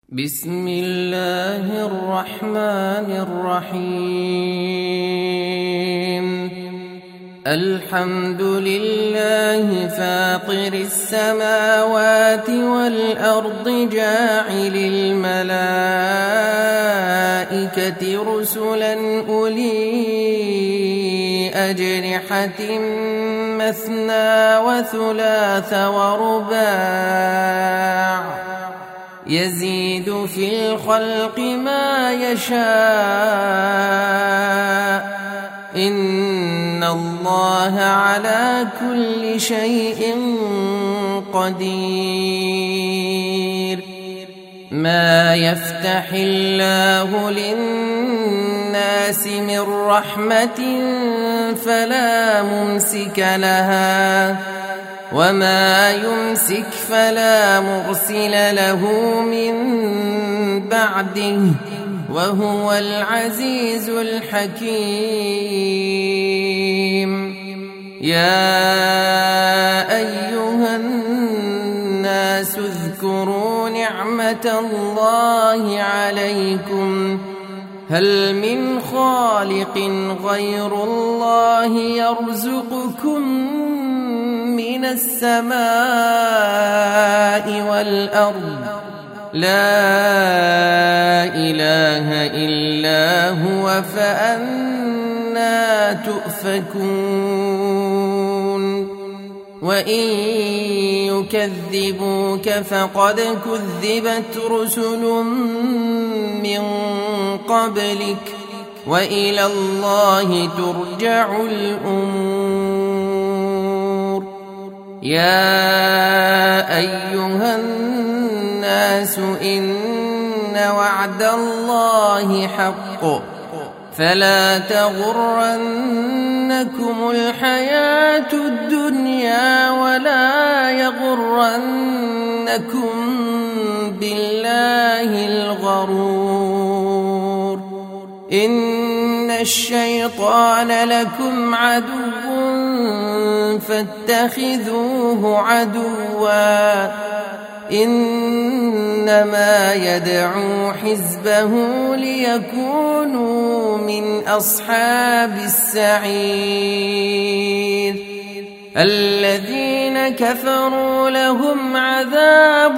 بسم الله الرحمن الرحيم الحمد لله فاطر السماوات والأرض جاعل الملائكة رسلا أولي أجنحة مثنى وثلاث ورباع يزيد في الخلق ما يشاء إن الله على كل شيء قدير ما يفتح الله للناس من رحمة فلا ممسك لها وما يمسك فلا مرسل له من بعده وهو العزيز الحكيم يا أيها الناس اذكروا نعمة الله عليكم هل من خالق غير الله يرزقكم من السماء والأرض لا إله إلا هو فأنى تؤفكون وإن يكذبوك فقد كذبت رسل من قبلك وإلى الله ترجع الأمور يا أيها الناس إن وعد الله حق فلا تغرنكم الحياة الدنيا ولا يغرنكم بالله الغرور إن الشيطان لكم عدو فاتخذوه عدوا إنما يدعو حزبه ليكونوا من أصحاب السعير الذين كفروا لهم عذاب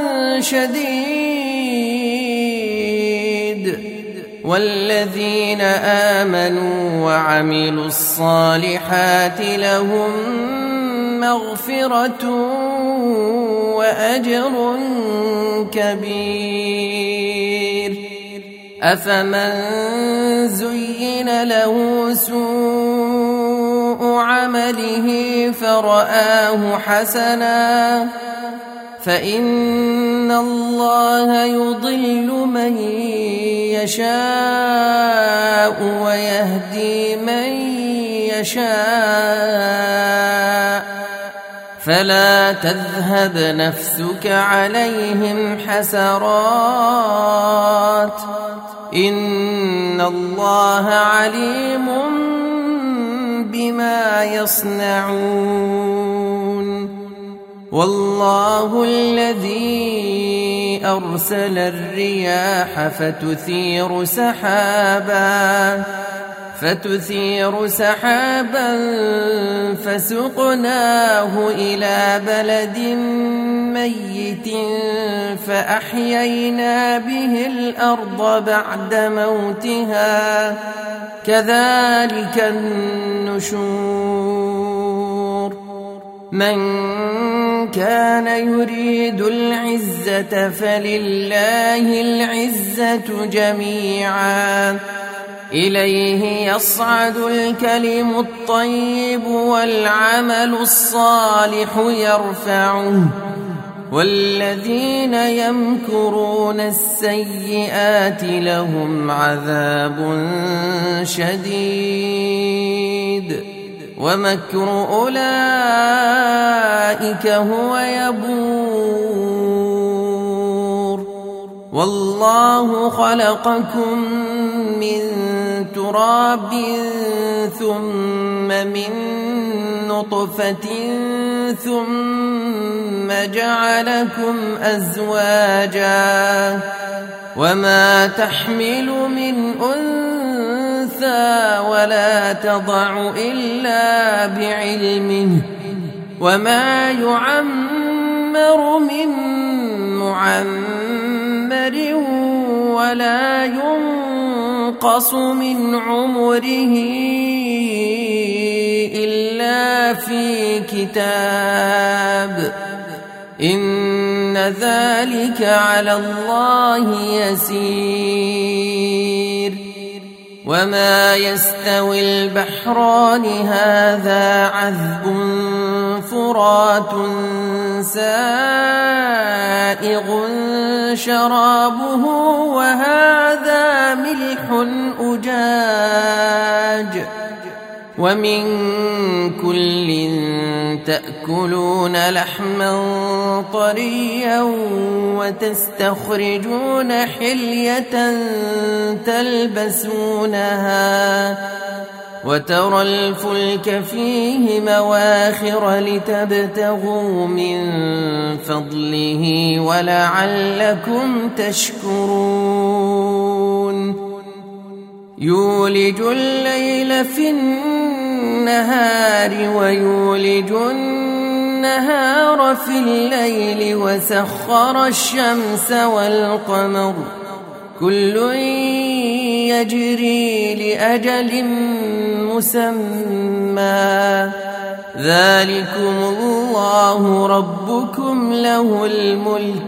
شديد والذين آمنوا وعملوا الصالحات لهم مغفرة وأجر كبير أفمن زين له سوء عمله فرآه حسنا فإن الله يضل من يشاء ويهدي من يشاء فلا تذهب نفسك عليهم حسرات إن الله عليم بما يصنعون والله الذي أرسل الرياح فتثير سحابا فسقناه إلى بلد ميت فأحيينا به الأرض بعد موتها كذلك النشور من كان يريد العزة فلله العزة جميعا إليه يصعد الكلم الطيب والعمل الصالح يرفعه والذين يمكرون السيئات لهم عذاب شديد ومكر أولئك هو يبور والله خلقكم من تراب ثم من نطفة ثم جعلكم أزواجا وما تحمل من أنثى ولا تضع إلا بعلمه وما يعمر من معمر ولا ينقص من عمره إلا في كتاب إن ذلك على الله يسير وما يستوي البحران هذا عذب فرات سائغ شرابه وهذا ملح أجاج ومن كل تأكلون لحما طريا وتستخرجون حلية تلبسونها وترى الفلك فيه مواخر لتبتغوا من فضله ولعلكم تشكرون يولج الليل في النهار ويولج النهار في الليل وسخر الشمس والقمر كل يجري لأجل مسمى ذلكم الله ربكم له الملك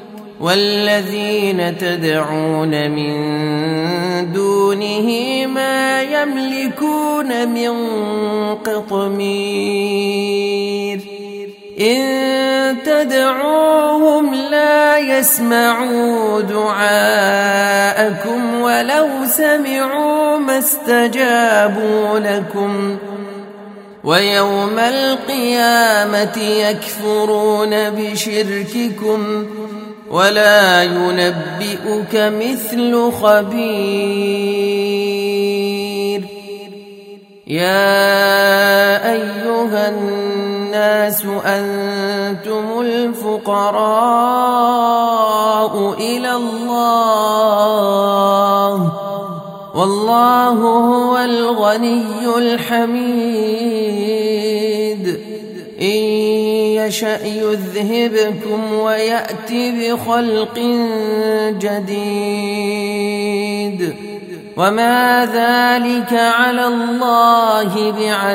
والذين تدعون من دونه ما يملكون من قطمير إن تدعوهم لا يسمعوا دعاءكم ولو سمعوا ما استجابوا لكم ويوم القيامة يكفرون بشرككم ولا ينبئك مثل خبير يا أيها الناس أنتم الفقراء إلى الله والله هو الغني الحميد إن يشأ يذهبكم ويأتي بخلق جديد وما ذلك على الله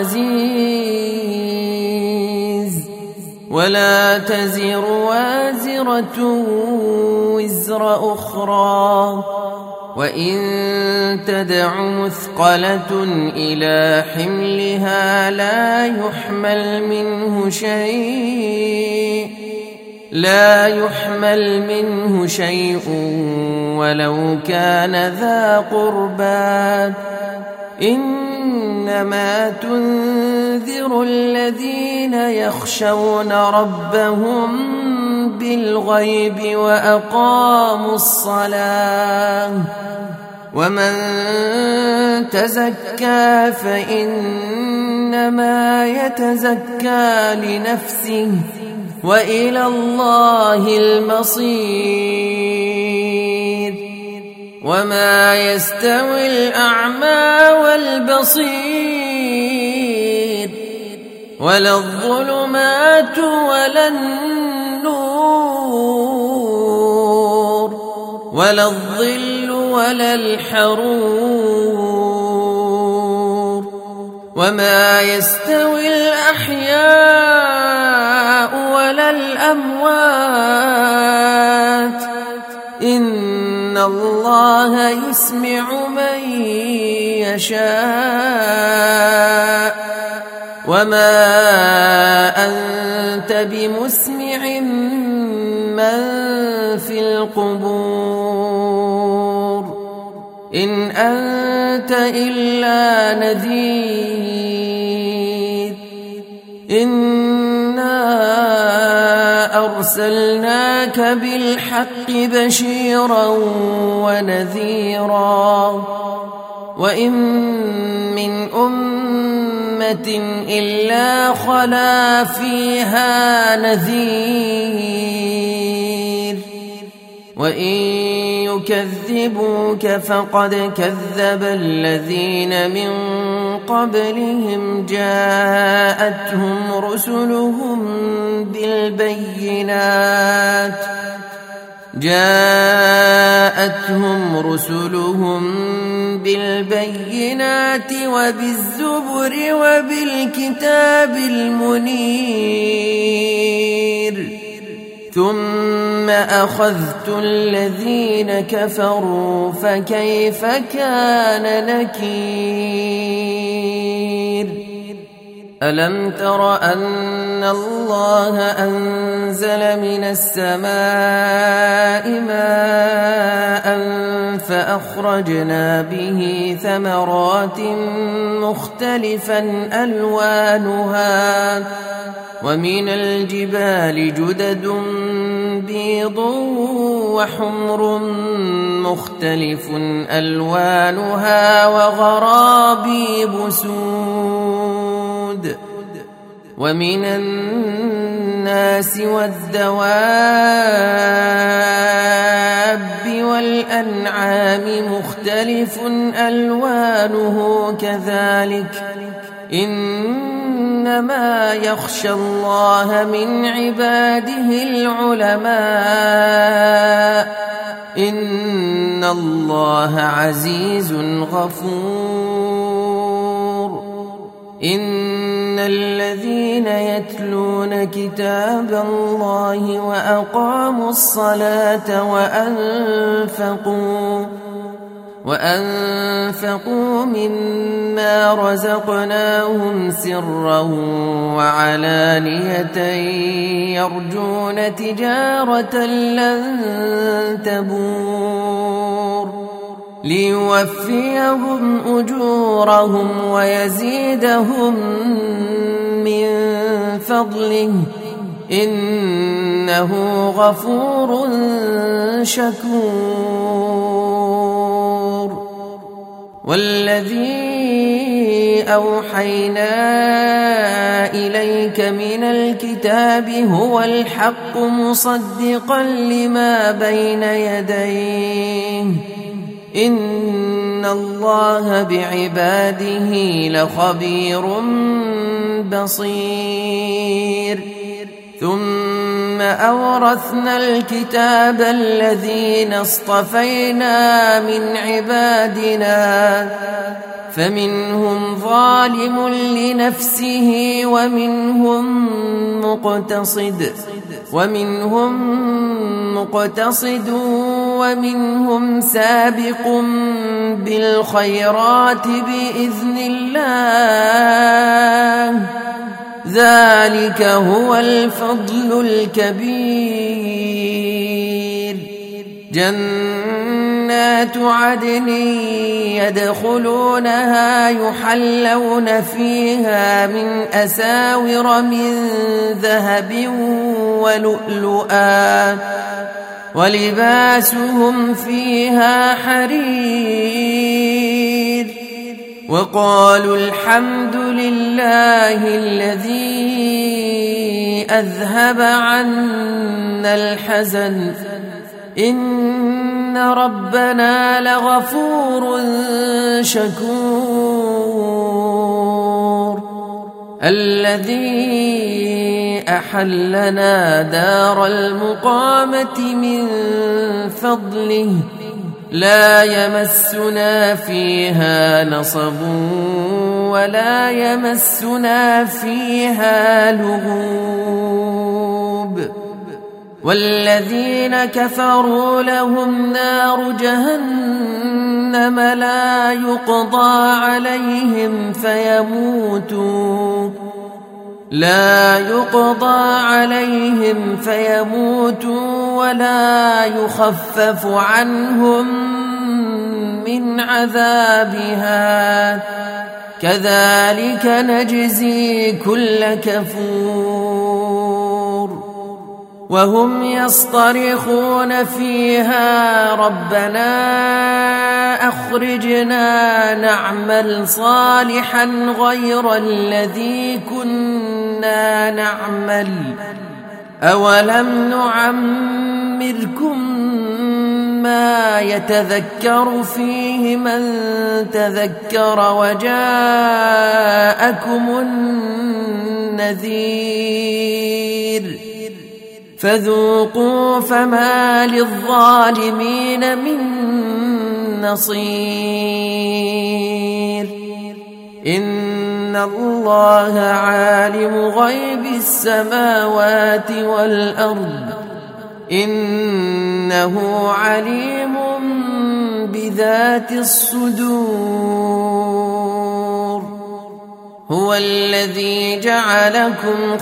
بعزيز ولا تزر وازرة وزر أخرى وإن تدع مثقلة إلى حملها لا يحمل منه شيء ولو كان ذا قربى إنما تنذر الذين يخشون ربهم بالغيب وأقاموا الصلاة ومن تزكى فإنما يتزكى لنفسه وإلى الله المصير وما يستوي الأعمى والبصير ولا الظلمات ولا النور ولا الظل ولا الحرور وما يستوي الأحياء ولا الأموات إن الله يسمع من يشاء وما أنت بمسمع من في القبور إن أنت إلا نذير إنا أرسلناك بالحق بشيرا ونذيرا وإن من أمة أمة إلا خلا فيها نذير وإن يكذبوك فقد كذب الذين من قبلهم جاءتهم رسلهم بالبينات وبالزبر وبالكتاب المنير ثم أخذت الذين كفروا فكيف كان نكير ألم تر أن الله أنزل من السماء ماء فأخرجنا به ثمرات مختلفا ألوانها ومن الجبال جدد بيض وحمر مختلف ألوانها وغرابيب سود ومن الناس والدواب والأنعام مختلف ألوانه كذلك إنما يخشى الله من عباده العلماء إن الله عزيز غفور إن الذين يتلون كتاب الله وأقاموا الصلاة وأنفقوا مما رزقناهم سرا وعلانية يرجون تجارة لن تبور ليوفيهم أجورهم ويزيدهم من فضله إنه غفور شكور والذي أوحينا إليك من الكتاب هو الحق مصدقا لما بين يديه إن الله بعباده لخبير بصير ثم أورثنا الكتاب الذين اصطفينا من عبادنا فمنهم ظالم لنفسه ومنهم مقتصد ومنهم سابق بالخيرات بإذن الله ذلك هو الفضل الكبير جنات عدن يدخلونها يحلون فيها من أساور من ذهب ولؤلؤا ولباسهم فيها حرير وقالوا الحمد لله الذي أذهب عنا الحزن إن ربنا لغفور شكور الذي أحلنا دار المقامة من فضله لا يمسنا فيها نصب ولا يمسنا فيها لغوب والذين كفروا لهم نار جهنم لا يقضى عليهم فيموتوا ولا يخفف عنهم من عذابها كذلك نجزي كل كفور وهم يصطرخون فيها ربنا أخرجنا نعمل صالحا غير الذي كنا نعمل أولم نعمركم ما يتذكر فيه من تذكر وجاءكم النذير فذوقوا فما للظالمين من نصير إن الله عالم غيب السماوات والأرض إنه عليم بذات الصدور هو الذي جعلكم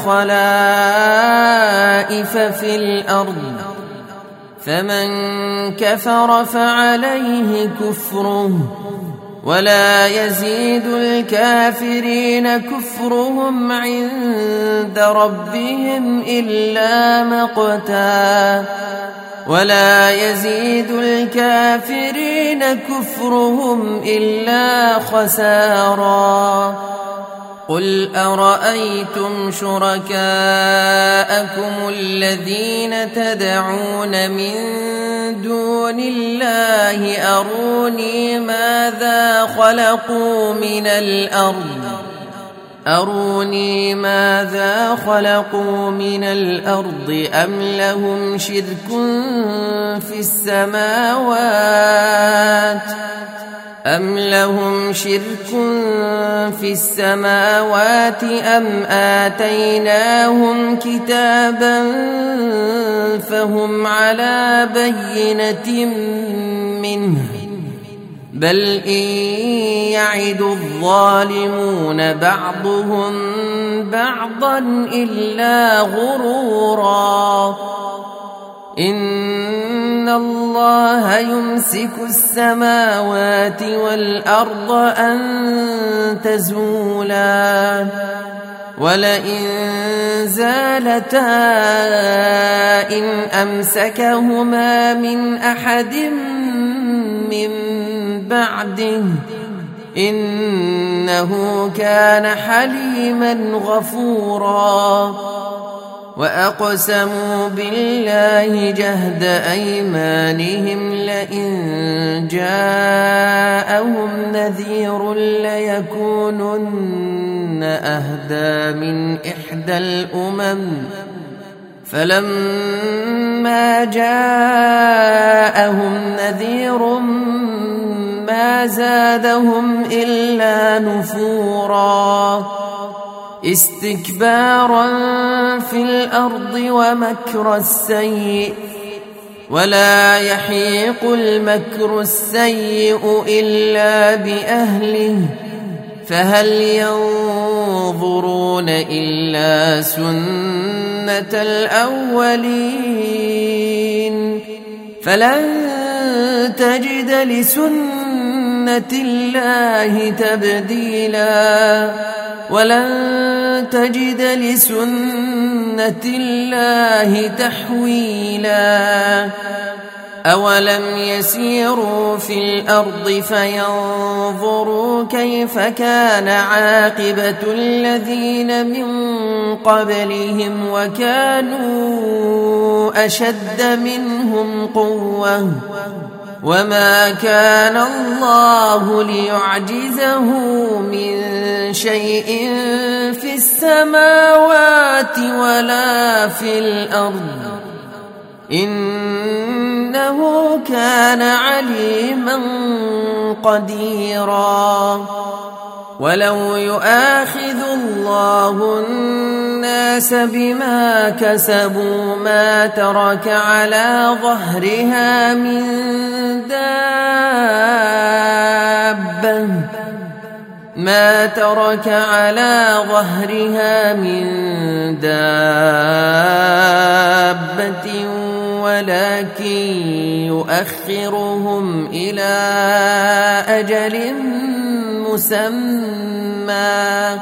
خلائف في الأرض فمن كفر فعليه كفره ولا يزيد الكافرين كفرهم عند ربهم إلا مقتا ولا يزيد الكافرين كفرهم إلا خسارا قل أرأيتم شركاءكم الذين تدعون من دون الله أروني ماذا خلقوا من الأرض أم لهم شرك في السماوات أم آتيناهم كتابا فهم على بينة منه بل إن يعد الظالمون بعضهم بعضا إلا غرورا إن الله يمسك السماوات والأرض أن تزولا ولئن زالتا إن أمسكهما من أحد من بعده إنه كان حليما غفورا وأقسموا بالله جهد أيمانهم لئن جاءهم نذير ليكونن أهدى من إحدى الأمم فلما جاءهم نذير ما زادهم إلا نفورا استكبارا في الأرض ومكر السيء ولا يحيق المكر السيء إلا بأهله فهل ينظرون إلا سنة الأولين فلن تجد لسنة الله تبديلا ولن تجد لسنة الله تحويلا أولم يسيروا في الأرض فينظروا كيف كان عاقبة الذين من قبلهم وكانوا أشد منهم قوة وما كان الله ليعجزه من شيء في السماوات ولا في الأرض إنه كان عليما قديرا ولو يؤاخذ الله الناس بما كسبوا ما ترك على ظهرها من دابة ولكن يؤخرهم إلى أجل مسمى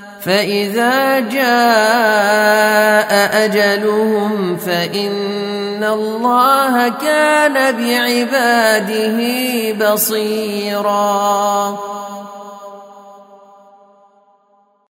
فإذا جاء أجلهم فإن إن الله كان بعباده بصيراً.